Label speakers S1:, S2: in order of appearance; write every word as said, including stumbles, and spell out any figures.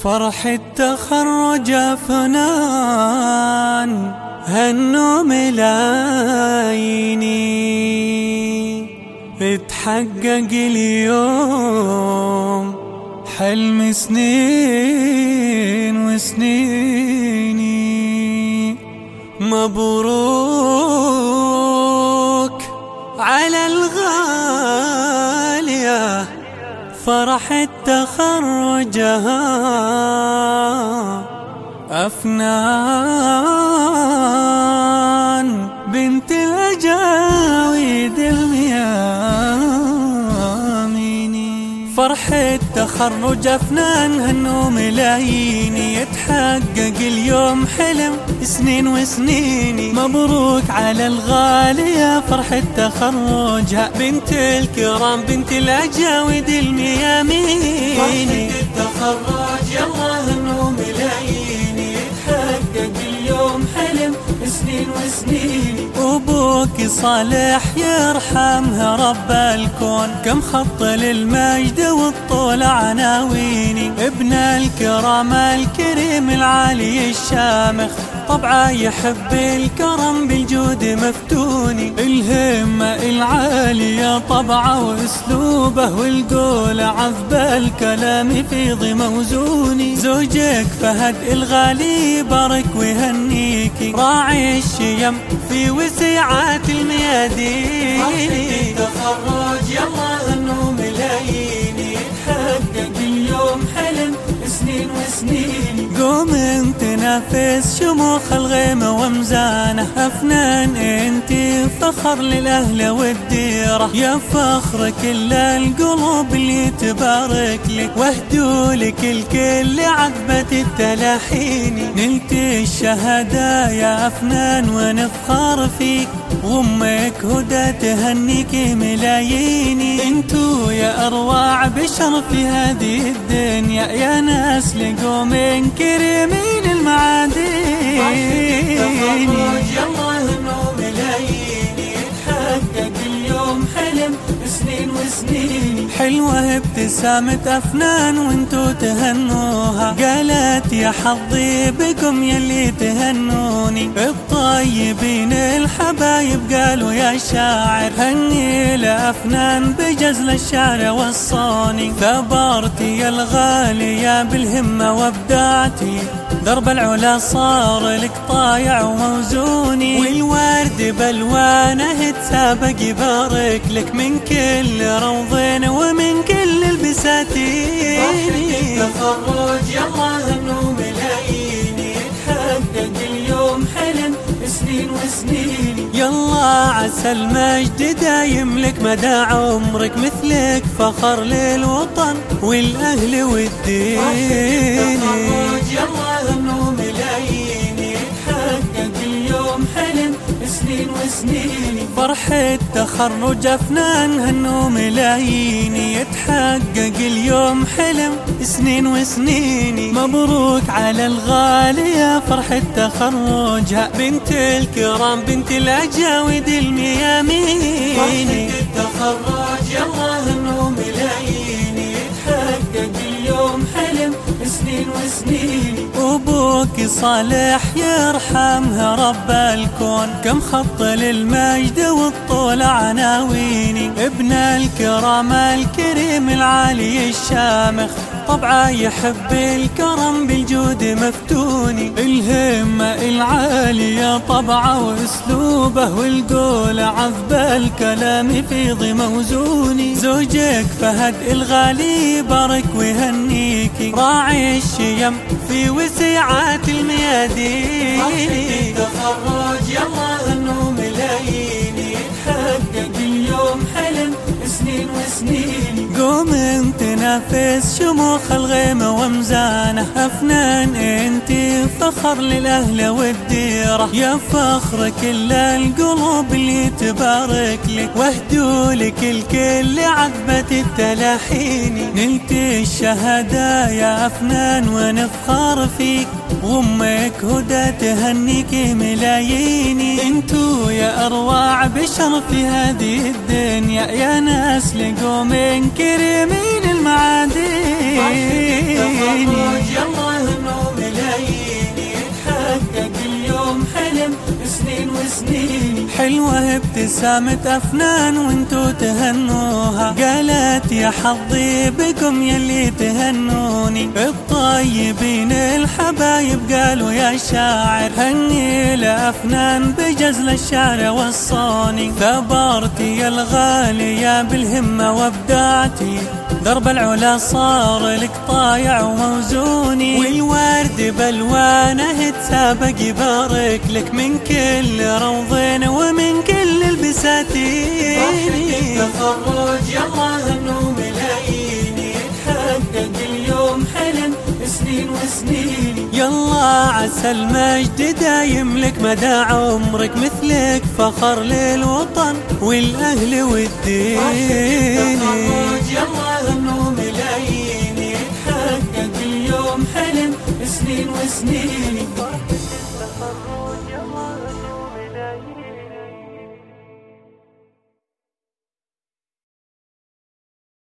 S1: فرح التخرج فنان هنوا ملاييني، اتحقق اليوم حلم سنين وسنيني. مبروك على الغالية فرح التخرج أفنان بنت الأجاويد المياميني. فرح التخرج أفنان هنوا ملاييني، يتحقق اليوم حلم سنين وسنيني. مبروك على الغالية فرح التخرج بنت الكرام بنت الأجاويد المياميني. فرحة التخرج يلا هنوا ملاييني، يتحقق اليوم حلم سنين وسنيني. أبوك صالح يرحمها رب الكون، كم خط للمجد والطول عناويني. ابن الكرام الكريم العالي الشامخ، طبعا يحب الكرم بالجود مفتوني. الهمة العالية طبعه واسلوبه، والقول عذب الكلام في ضي موزوني. زوجك فهد الغالي بارك ويهنيكي، راعي الشيم في وسعات الميادين. فرحة التخرج يلا هنوا ملاييني، يتحقق اليوم حلم سنين وسنيني. قوم انت نافس شموخ الغيمة ومزانة، أفنان انت فخر للأهل والديرة. يا فخر كل القلوب اللي تبارك لك، واهدوا لك الكل عذبة التلاحيني. نلت الشهادة يا أفنان ونفخر فيك، وامك هدى تهنيك ملاييني. انتو يا أروع بشر في هذه الدنيا، يا ناس لقوا من كريمين المعادين. يلا هنوا ملاييني، يتحقق اليوم حلم سنين وسنيني. حلوة ابتسامة أفنان وانتو تهنوها، قالت يا حظي بكم يلي تهنوني. الطيبين الحبايب قالوا يا شاعر، هني لأفنان بجزل الشعر والصوني. ثبرتي يا الغالية بالهمة وابدعتي، درب العلا صار لك طايع وموزوني. والورد بالوانه تسابق يبارك لك، من كل روضين ومن كل البساتين. فرحة التخرج يلا هنوا ملاييني، يتحقق اليوم حلم سنين وسنيني. يلا عسى المجد دايم لك مدى عمرك، مثلك فخر للوطن والأهل والدين. فرحة التخرج يلا هنوا ملاييني، يتحقق اليوم حلم سنين وسنيني. فرح التخرج أفنان هنوا ملاييني، يتحقق اليوم حلم سنين وسنيني. مبروك على الغالية فرح التخرج بنت الكرام بنت الأجاويد المياميني. فرحة التخرج يلا هنوا ملاييني، يتحقق اليوم حلم سنين وسنيني. أبوك صالح يرحمها رب الكون، كم خط للمجد والطول عناويني. ابن الكرام الكريم العالي الشامخ، طبعا يحب الكرم بالجود مفتوني. الهمة العالية طبعه واسلوبه، والقول عذب الكلام في ضي موزوني. زوجك فهد الغالي بارك ويهنيكي، راعي الشيم في وسعات الميادين. فرحة التخرج يلا هنوا ملاييني، يتحقق اليوم حلم سنين وسنيني. قوم انت نافس شموخ الغيمة ومزانة، أفنان انت فخر للأهل والديرة. يا فخر كل القلوب اللي تبارك لك، واهدوا لك الكل عذبة التلاحيني. نلت الشهادة يا أفنان ونفخر فيك، وامك هدى تهنيك ملاييني. انتو يا أروع بشر في هذه الدنيا، يا ناس لقوا من كريمين المعادين. يلا هنو ملايين يتحقق اليوم حلم سنين وسنين. حلوة ابتسامة أفنان وانتو تهنوها، قالت يا حظي بكم يلي تهنوني. الطيبين الحبايب قالوا يا شاعر هني لأفنان بجزل الشعر وصاني. ثبرتي يا الغالية بالهمة وابدعتي، درب العلا صار لك طايع وموزوني. والورد بالوانه تسابق يبارك لك من كل روضين ومن كل البساتين. فرحة التخرج يلا هنو ملايين يتحقق اليوم حلم سنين وسنين. يلا عسى المجد دايم لك مدى عمرك، مثلك فخر للوطن والأهل والدين. فرحة التخرج يلا هنو ملايين يتحقق اليوم حلم سنين وسنين.